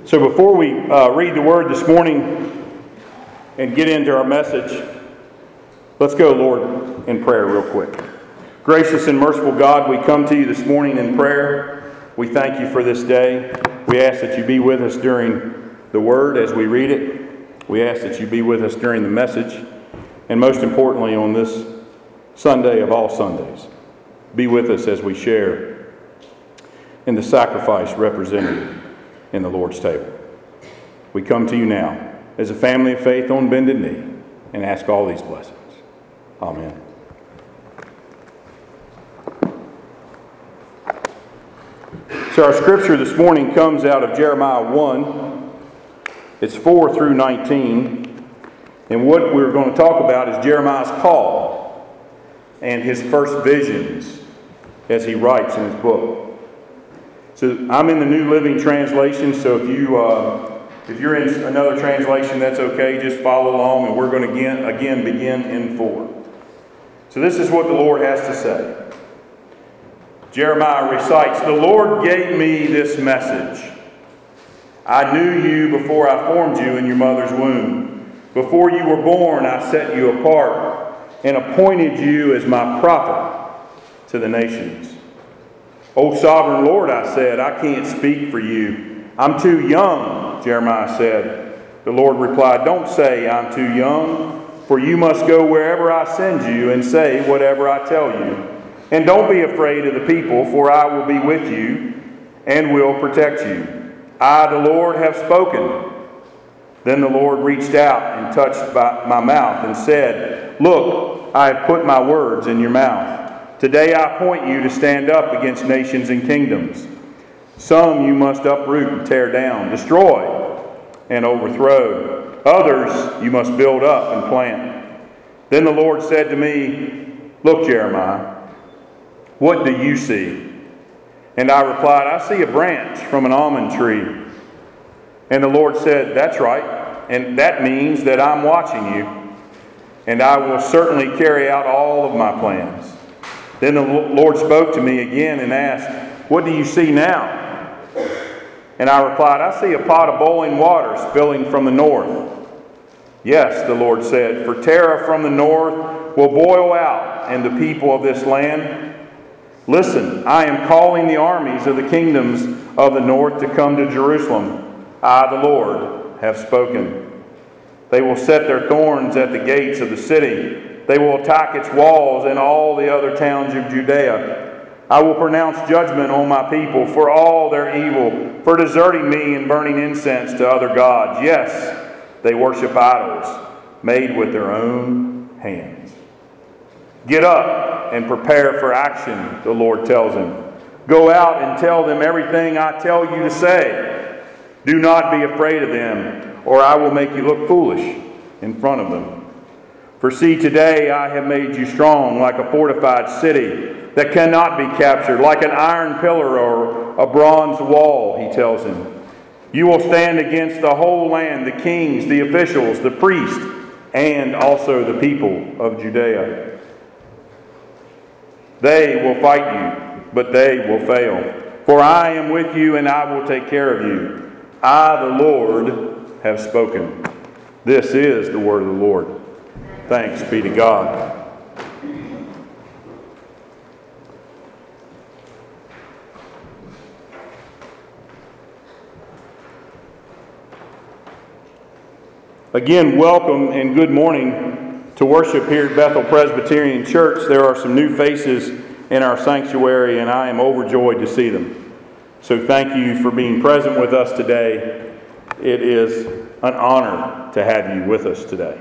So before we read the Word this morning and get into our message, let's go, Lord, in prayer real quick. Gracious and merciful God, we come to you this morning in prayer. We thank you for this day. We ask that you be with us during the Word as we read it. We ask that you be with us during the message. And most importantly, on this Sunday of all Sundays, be with us as we share in the sacrifice represented in the Lord's table. We come to you now as a family of faith on bended knee and ask all these blessings. Amen. So our scripture this morning comes out of Jeremiah 1. It's 4 through 19. And what we're going to talk about is Jeremiah's call and his first visions as he writes in his book. So I'm in the New Living Translation, so if you're in another translation, that's okay. Just follow along, and we're going to again begin in 4. So this is what the Lord has to say. Jeremiah recites, "The Lord gave me this message. I knew you before I formed you in your mother's womb. Before you were born, I set you apart and appointed you as my prophet to the nations. O sovereign Lord, I said, I can't speak for you. I'm too young, Jeremiah said. The Lord replied, don't say I'm too young, for you must go wherever I send you and say whatever I tell you. And don't be afraid of the people, for I will be with you and will protect you. I, the Lord, have spoken." Then the Lord reached out and touched my mouth and said, "Look, I have put my words in your mouth. Today I appoint you to stand up against nations and kingdoms. Some you must uproot and tear down, destroy and overthrow. Others you must build up and plant." Then the Lord said to me, "Look, Jeremiah, what do you see?" And I replied, "I see a branch from an almond tree." And the Lord said, "That's right, and that means that I'm watching you, and I will certainly carry out all of my plans." Then the Lord spoke to me again and asked, "What do you see now?" And I replied, "I see a pot of boiling water spilling from the north." "Yes," the Lord said, "for terror from the north will boil out, and the people of this land. Listen, I am calling the armies of the kingdoms of the north to come to Jerusalem. I, the Lord, have spoken. They will set their thorns at the gates of the city. They will attack its walls and all the other towns of Judea. I will pronounce judgment on my people for all their evil, for deserting me and burning incense to other gods. Yes, they worship idols made with their own hands. Get up and prepare for action," the Lord tells him. "Go out and tell them everything I tell you to say. Do not be afraid of them, or I will make you look foolish in front of them. For see, today I have made you strong like a fortified city that cannot be captured, like an iron pillar or a bronze wall," he tells him. "You will stand against the whole land, the kings, the officials, the priests, and also the people of Judea. They will fight you, but they will fail. For I am with you, and I will take care of you. I, the Lord, have spoken." This is the word of the Lord. Thanks be to God. Again, welcome and good morning to worship here at Bethel Presbyterian Church. There are some new faces in our sanctuary, and I am overjoyed to see them. So thank you for being present with us today. It is an honor to have you with us today.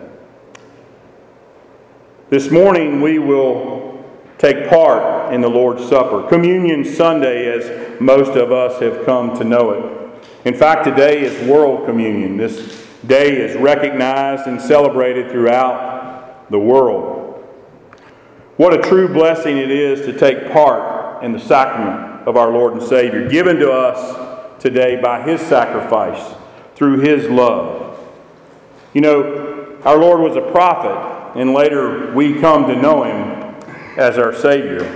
This morning we will take part in the Lord's Supper, Communion Sunday, as most of us have come to know it. In fact, today is World Communion. This day is recognized and celebrated throughout the world. What a true blessing it is to take part in the sacrament of our Lord and Savior, given to us today by His sacrifice through His love. You know, our Lord was a prophet, and later we come to know Him as our Savior.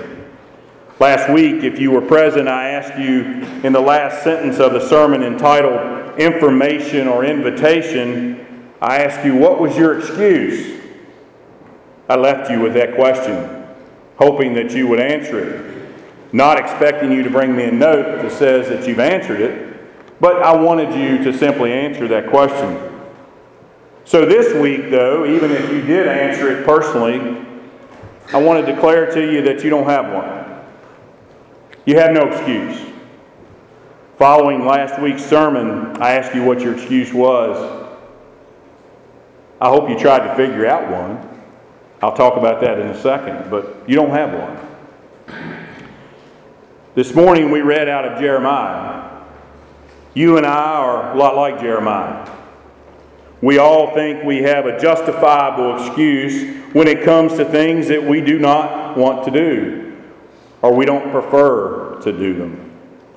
Last week, if you were present, I asked you in the last sentence of the sermon entitled, information or invitation, I ask you, what was your excuse? I left you with that question, hoping that you would answer it. Not expecting you to bring me a note that says that you've answered it, but I wanted you to simply answer that question. So this week, though, even if you did answer it personally, I want to declare to you that you don't have one. You have no excuse. Following last week's sermon, I asked you what your excuse was. I hope you tried to figure out one. I'll talk about that in a second, but you don't have one. This morning we read out of Jeremiah. You and I are a lot like Jeremiah. We all think we have a justifiable excuse when it comes to things that we do not want to do, or we don't prefer to do them.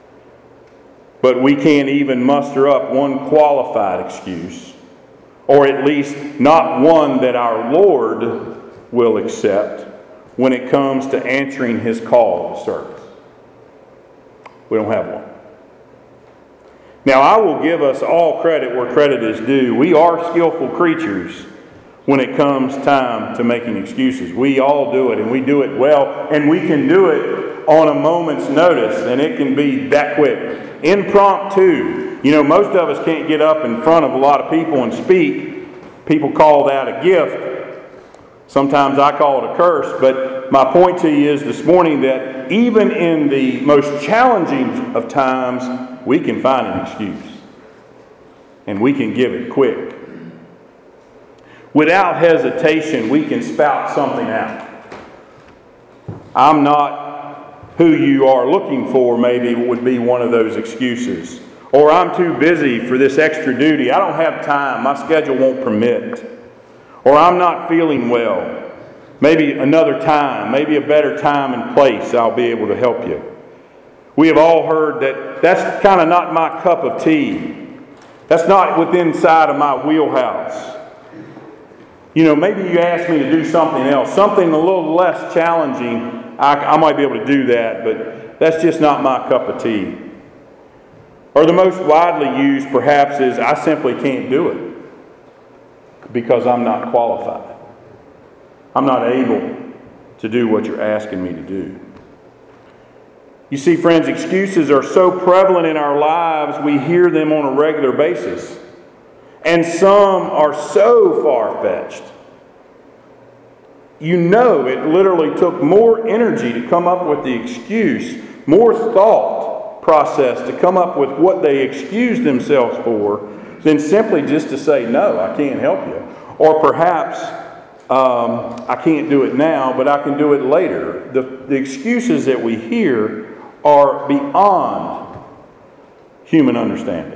But we can't even muster up one qualified excuse, or at least not one that our Lord will accept when it comes to answering His call to service. We don't have one. Now, I will give us all credit where credit is due. We are skillful creatures when it comes time to making excuses. We all do it, and we do it well, and we can do it on a moment's notice, and it can be that quick. Impromptu. You know, most of us can't get up in front of a lot of people and speak. People call that a gift. Sometimes I call it a curse, but my point to you is this morning that even in the most challenging of times, we can find an excuse. And we can give it quick. Without hesitation, we can spout something out. I'm not who you are looking for, maybe would be one of those excuses. Or I'm too busy for this extra duty. I don't have time. My schedule won't permit. Or I'm not feeling well. Maybe another time, maybe a better time and place, I'll be able to help you. We have all heard that that's kind of not my cup of tea. That's not within inside of my wheelhouse. You know, maybe you ask me to do something else, something a little less challenging. I might be able to do that, but that's just not my cup of tea. Or the most widely used, perhaps, is I simply can't do it because I'm not qualified. I'm not able to do what you're asking me to do. You see, friends, excuses are so prevalent in our lives, we hear them on a regular basis. And some are so far-fetched. You know, it literally took more energy to come up with the excuse, more thought process to come up with what they excused themselves for, than simply just to say, no, I can't help you. Or perhaps, I can't do it now, but I can do it later. The excuses that we hear are beyond human understanding.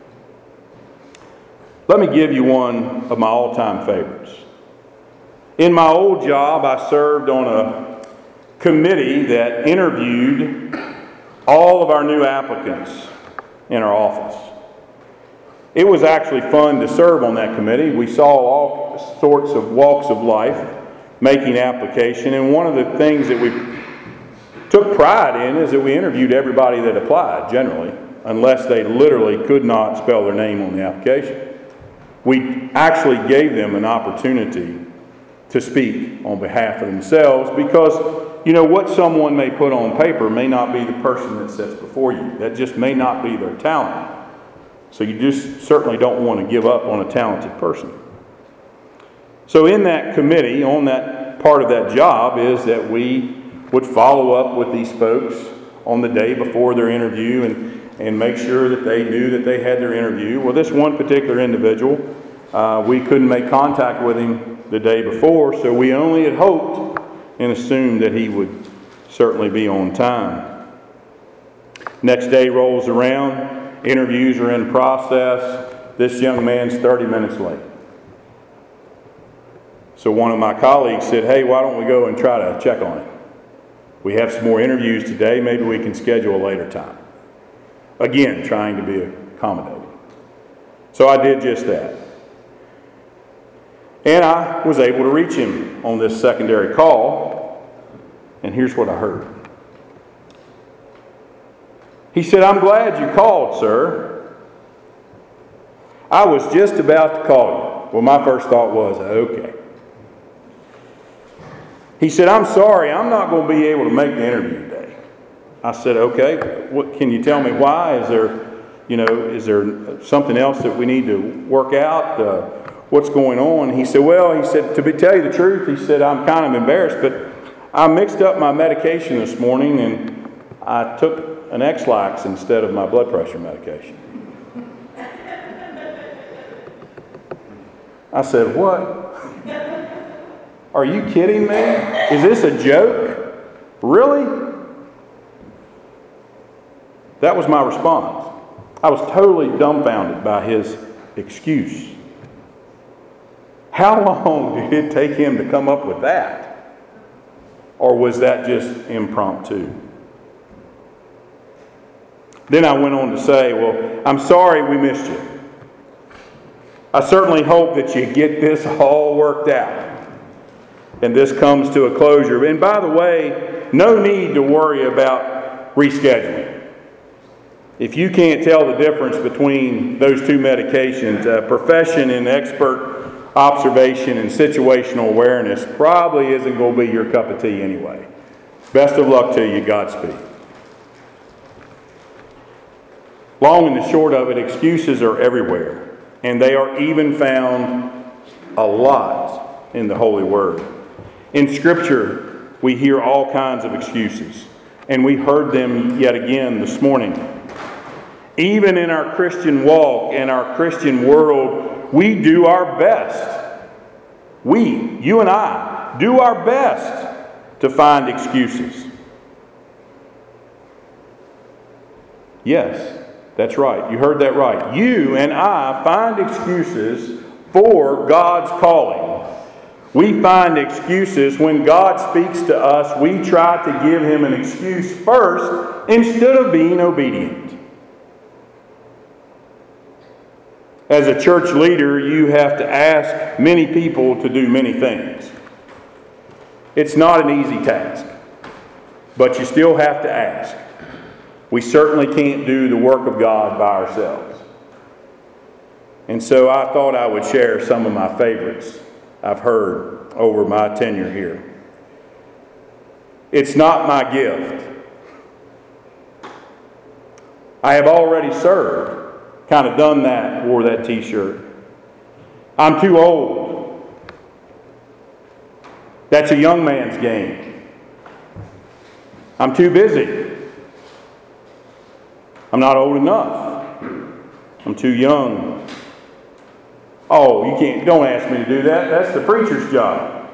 Let me give you one of my all-time favorites. In my old job, I served on a committee that interviewed all of our new applicants in our office. It was actually fun to serve on that committee. We saw all sorts of walks of life making application, and one of the things that we took pride in is that we interviewed everybody that applied, generally, unless they literally could not spell their name on the application. We actually gave them an opportunity to speak on behalf of themselves because, you know, what someone may put on paper may not be the person that sits before you. That just may not be their talent. So you just certainly don't want to give up on a talented person. So in that committee, on that part of that job is that we would follow up with these folks on the day before their interview and make sure that they knew that they had their interview. Well, this one particular individual, we couldn't make contact with him the day before, so we only had hoped and assumed that he would certainly be on time. Next day rolls around, interviews are in process. This young man's 30 minutes late. So one of my colleagues said, hey, why don't we go and try to check on him? We have some more interviews today. Maybe we can schedule a later time. Again, trying to be accommodating. So I did just that. And I was able to reach him on this secondary call. And here's what I heard. He said, I'm glad you called, sir. I was just about to call you. Well, my first thought was, okay. He said, I'm sorry, I'm not going to be able to make the interview today. I said, okay, what can you tell me why? Is there something else that we need to work out? What's going on? He said, to tell you the truth, he said, I'm kind of embarrassed, but I mixed up my medication this morning and I took an X-Lax instead of my blood pressure medication. I said, what? Are you kidding me? Is this a joke? Really? That was my response. I was totally dumbfounded by his excuse. How long did it take him to come up with that? Or was that just impromptu? Then I went on to say, well, I'm sorry we missed you. I certainly hope that you get this all worked out and this comes to a closure. And by the way, no need to worry about rescheduling. If you can't tell the difference between those two medications, profession and expert observation and situational awareness probably isn't going to be your cup of tea anyway. Best of luck to you. Godspeed. Long and the short of it, excuses are everywhere. And they are even found a lot in the Holy Word. In Scripture, we hear all kinds of excuses. And we heard them yet again this morning. Even in our Christian walk and our Christian world, we do our best. You and I, do our best to find excuses. Yes, that's right. You heard that right. You and I find excuses for God's calling. We find excuses when God speaks to us. We try to give Him an excuse first instead of being obedient. As a church leader, you have to ask many people to do many things. It's not an easy task, but you still have to ask. We certainly can't do the work of God by ourselves. And so I thought I would share some of my favorites I've heard over my tenure here. It's not my gift. I have already served. Kind of done that, wore that t-shirt. I'm too old. That's a young man's game. I'm too busy. I'm not old enough. I'm too young. Oh, don't ask me to do that. That's the preacher's job.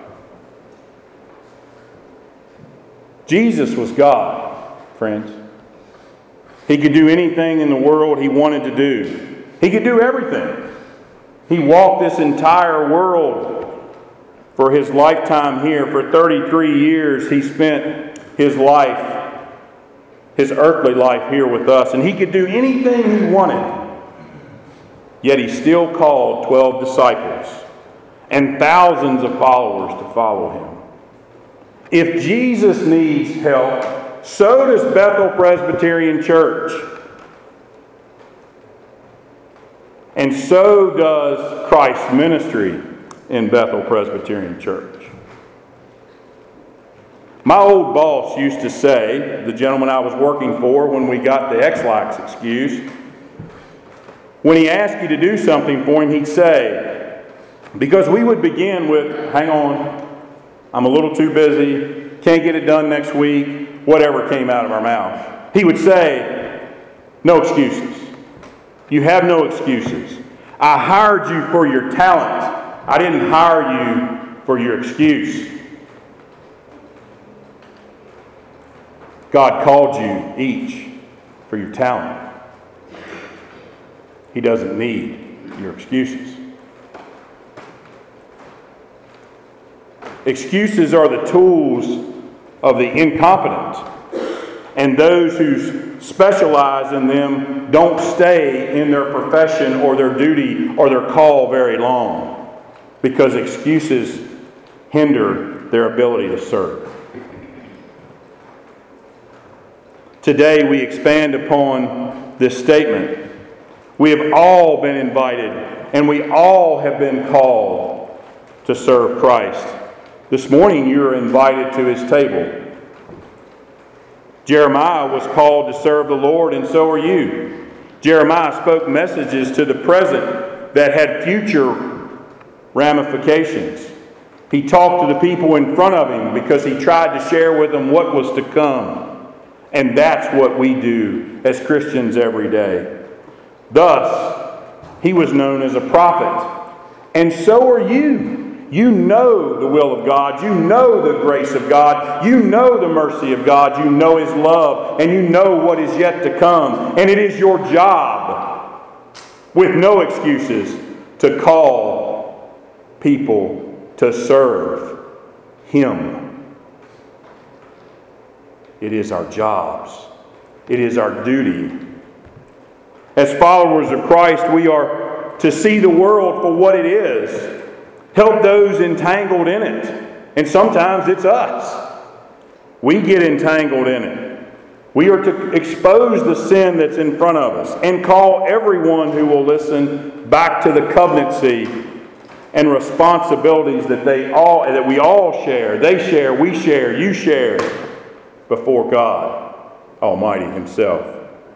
Jesus was God, friends. He could do anything in the world He wanted to do. He could do everything. He walked this entire world for His lifetime here. For 33 years, He spent His life, His earthly life here with us. And He could do anything He wanted. Yet He still called 12 disciples and thousands of followers to follow Him. If Jesus needs help, so does Bethel Presbyterian Church. And so does Christ's ministry in Bethel Presbyterian Church. My old boss used to say, the gentleman I was working for when we got the X-Lax excuse, when he asked you to do something for him, he'd say, because we would begin with, hang on, I'm a little too busy, can't get it done next week, whatever came out of our mouth. He would say, no excuses. You have no excuses. I hired you for your talent. I didn't hire you for your excuse. God called you each for your talent. He doesn't need your excuses. Excuses are the tools of the incompetent, and those who specialize in them don't stay in their profession or their duty or their call very long because excuses hinder their ability to serve. Today we expand upon this statement. We have all been invited, and we all have been called to serve Christ. This morning you are invited to His table. Jeremiah was called to serve the Lord, and so are you. Jeremiah spoke messages to the present that had future ramifications. He talked to the people in front of him because he tried to share with them what was to come. And that's what we do as Christians every day. Thus, he was known as a prophet. And so are you. You know the will of God. You know the grace of God. You know the mercy of God. You know His love. And you know what is yet to come. And it is your job, with no excuses, to call people to serve Him. It is our jobs. It is our duty. As followers of Christ, we are to see the world for what it is. Help those entangled in it. And sometimes it's us. We get entangled in it. We are to expose the sin that's in front of us and call everyone who will listen back to the covenancy and responsibilities that we all share. They share, we share, you share before God Almighty Himself.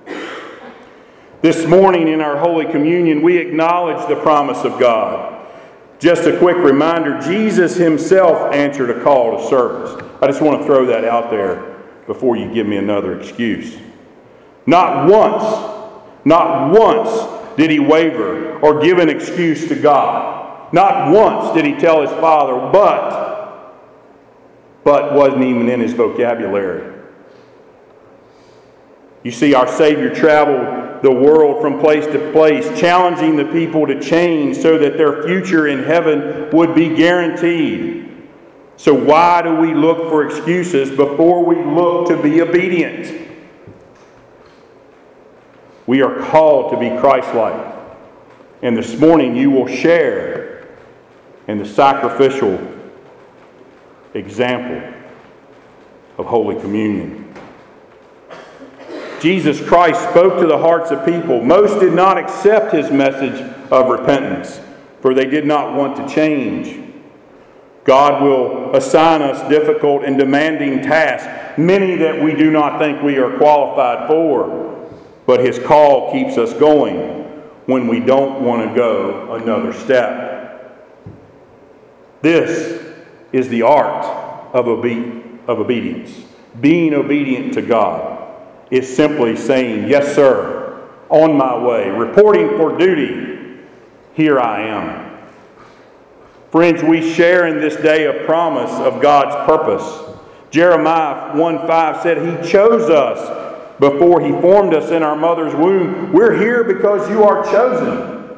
This morning in our Holy Communion, we acknowledge the promise of God. Just a quick reminder, Jesus Himself answered a call to service. I just want to throw that out there before you give me another excuse. Not once did He waver or give an excuse to God. Not once did He tell His Father, but wasn't even in His vocabulary. You see, our Savior traveled the world from place to place, challenging the people to change so that their future in heaven would be guaranteed. So why do we look for excuses before we look to be obedient? We are called to be Christ-like. And this morning you will share in the sacrificial example of Holy Communion. Jesus Christ spoke to the hearts of people. Most did not accept His message of repentance, for they did not want to change. God will assign us difficult and demanding tasks, many that we do not think we are qualified for. But His call keeps us going when we don't want to go another step. This is the art of obedience. Being obedient to God is simply saying, yes, sir, on my way, reporting for duty, here I am. Friends, we share in this day a promise of God's purpose. Jeremiah 1:5 said He chose us before He formed us in our mother's womb. We're here because you are chosen.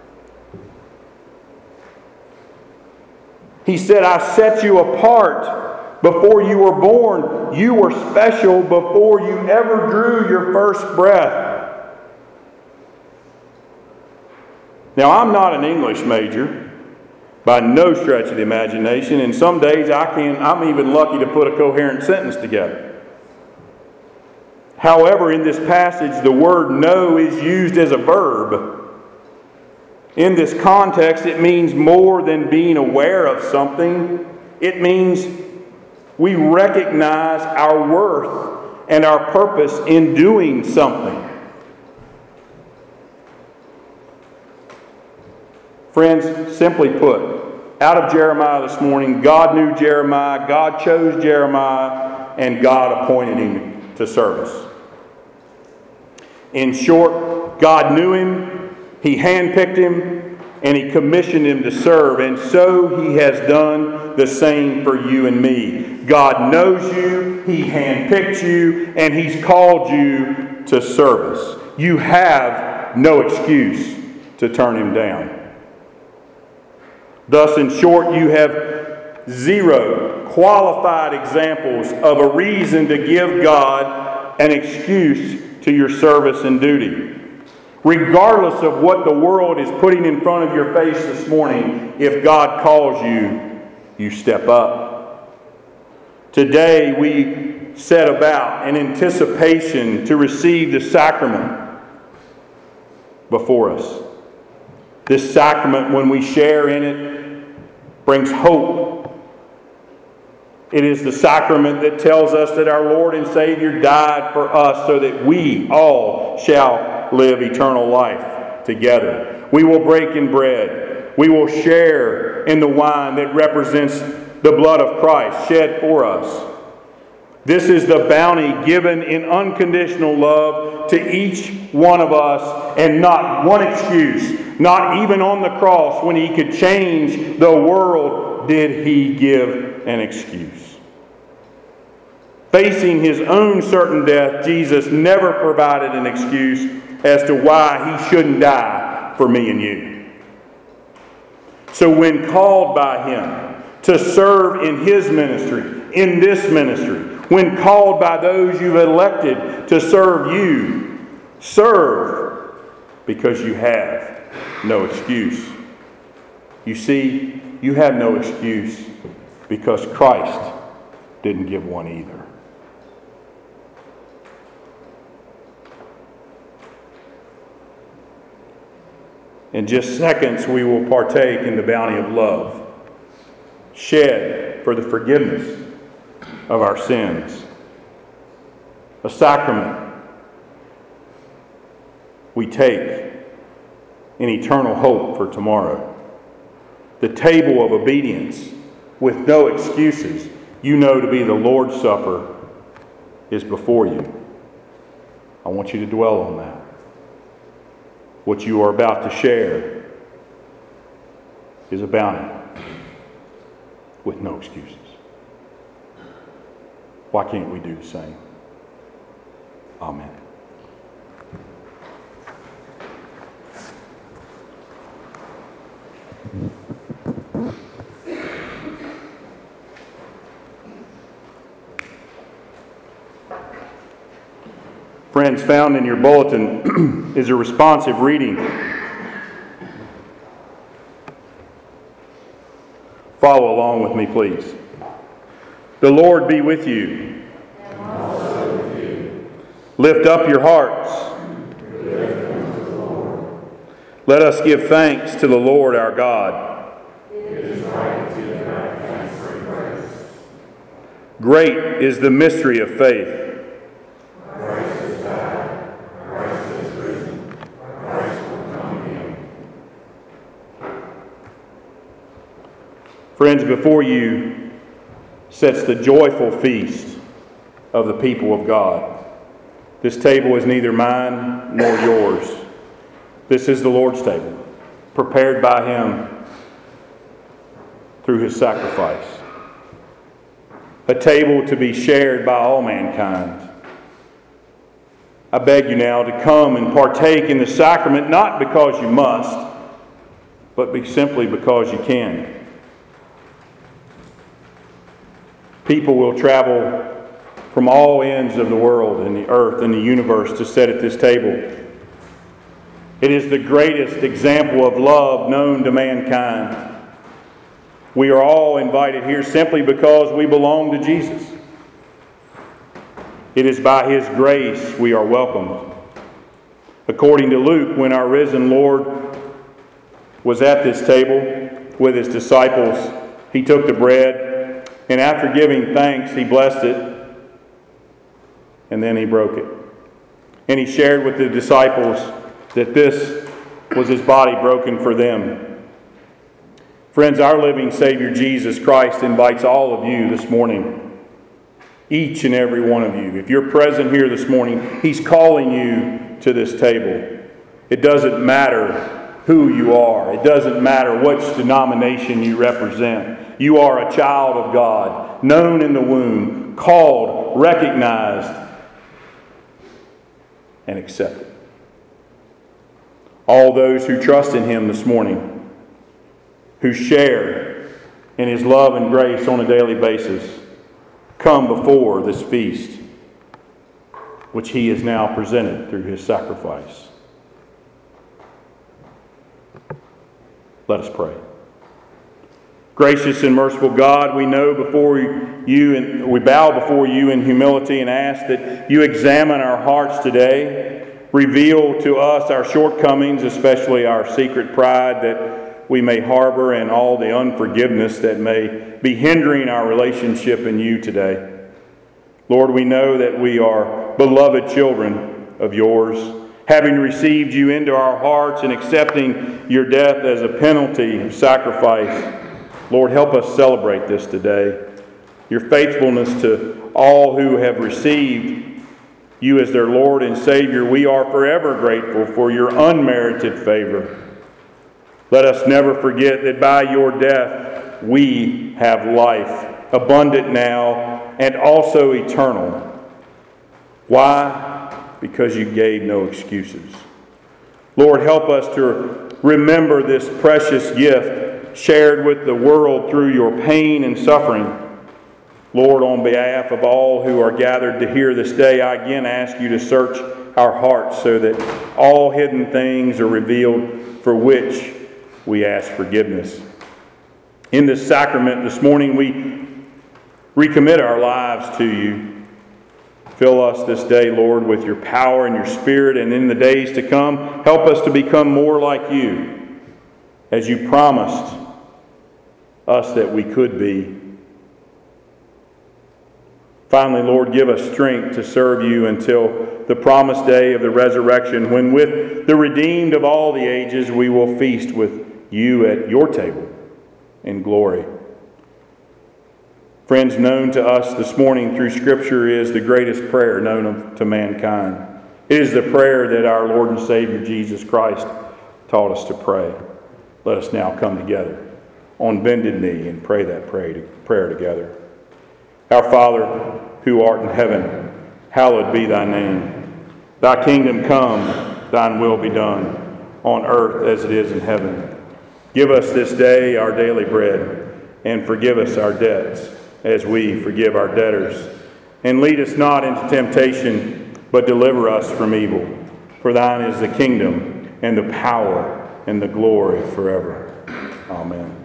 He said, I set you apart before you were born. You were special before you ever drew your first breath. Now, I'm not an English major by no stretch of the imagination, and some days I'm even lucky to put a coherent sentence together. However, in this passage, the word know is used as a verb. In this context, it means more than being aware of something. It means we recognize our worth and our purpose in doing something. Friends, simply put, out of Jeremiah this morning, God knew Jeremiah, God chose Jeremiah, and God appointed him to service. In short, God knew him, He handpicked him, and He commissioned him to serve, and so He has done the same for you and me. God knows you, He handpicked you, and He's called you to service. You have no excuse to turn Him down. Thus, in short, you have zero qualified examples of a reason to give God an excuse to your service and duty. Regardless of what the world is putting in front of your face this morning, if God calls you, you step up. Today we set about in anticipation to receive the sacrament. before us. This sacrament, when we share in it, brings hope. It is the sacrament that tells us that our Lord and Savior died for us so that we all shall live eternal life together. We will break in bread. We will share in the wine that represents the blood of Christ shed for us. This is the bounty given in unconditional love to each one of us, and not one excuse, not even on the cross when He could change the world did He give an excuse. Facing His own certain death, Jesus never provided an excuse as to why He shouldn't die for me and you. So when called by Him to serve in His ministry, in this ministry, when called by those you've elected to serve you, serve because you have no excuse. You see, you have no excuse because Christ didn't give one either. In just seconds, we will partake in the bounty of love, shed for the forgiveness of our sins. A sacrament we take in eternal hope for tomorrow. The table of obedience with no excuses, you know to be the Lord's Supper, is before you. I want you to dwell on that. What you are about to share is a bounty with no excuses. Why can't we do the same? Amen. Friends, found in your bulletin is a responsive reading. Follow along with me, please. The Lord be with you. And also with you. Lift up your hearts. Let us give thanks to the Lord our God. It is right to give our thanks and praise. Great is the mystery of faith. Christ has died. Christ has risen. Christ will come again. Friends, before you sets the joyful feast of the people of God. This table is neither mine nor yours. This is the Lord's table, prepared by Him through His sacrifice. A table to be shared by all mankind. I beg you now to come and partake in the sacrament, not because you must, but simply because you can. People will travel from all ends of the world and the earth and the universe to sit at this table. It is the greatest example of love known to mankind. We are all invited here simply because we belong to Jesus. It is by His grace we are welcomed. According to Luke, when our risen Lord was at this table with His disciples, He took the bread, and after giving thanks, He blessed it, and then He broke it. And He shared with the disciples that this was His body broken for them. Friends, our living Savior Jesus Christ invites all of you this morning, each and every one of you. If you're present here this morning, He's calling you to this table. It doesn't matter who you are. It doesn't matter which denomination you represent. You are a child of God, known in the womb, called, recognized, and accepted. All those who trust in Him this morning, who share in His love and grace on a daily basis, come before this feast, which He has now presented through His sacrifice. Let us pray. Gracious and merciful God, we know before you and we bow before you in humility and ask that you examine our hearts today reveal to us our shortcomings, especially our secret pride that we may harbor and all the unforgiveness that may be hindering our relationship in you today. Lord, we know that we are beloved children of yours, having received you into our hearts and accepting your death as a penalty of sacrifice. Lord, help us celebrate this today. Your faithfulness to all who have received you as their Lord and Savior, we are forever grateful for your unmerited favor. Let us never forget that by your death we have life, abundant now and also eternal. Why? Because you gave no excuses. Lord, help us to remember this precious gift shared with the world through your pain and suffering. Lord, on behalf of all who are gathered to hear this day, I again ask you to search our hearts so that all hidden things are revealed for which we ask forgiveness. In this sacrament this morning, we recommit our lives to you. Fill us this day, Lord, with your power and your Spirit, and in the days to come, help us to become more like you, as you promised us that we could be. Finally, Lord, give us strength to serve you until the promised day of the resurrection, when with the redeemed of all the ages we will feast with you at your table in glory. Friends, known to us this morning through Scripture is the greatest prayer known to mankind. It is the prayer that our Lord and Savior Jesus Christ taught us to pray. Let us now come together on bended knee and pray that prayer together. Our Father, who art in heaven, hallowed be thy name. Thy kingdom come, thine will be done, on earth as it is in heaven. Give us this day our daily bread, and forgive us our debts, as we forgive our debtors. And lead us not into temptation, but deliver us from evil. For thine is the kingdom, and the power, and the glory forever. Amen.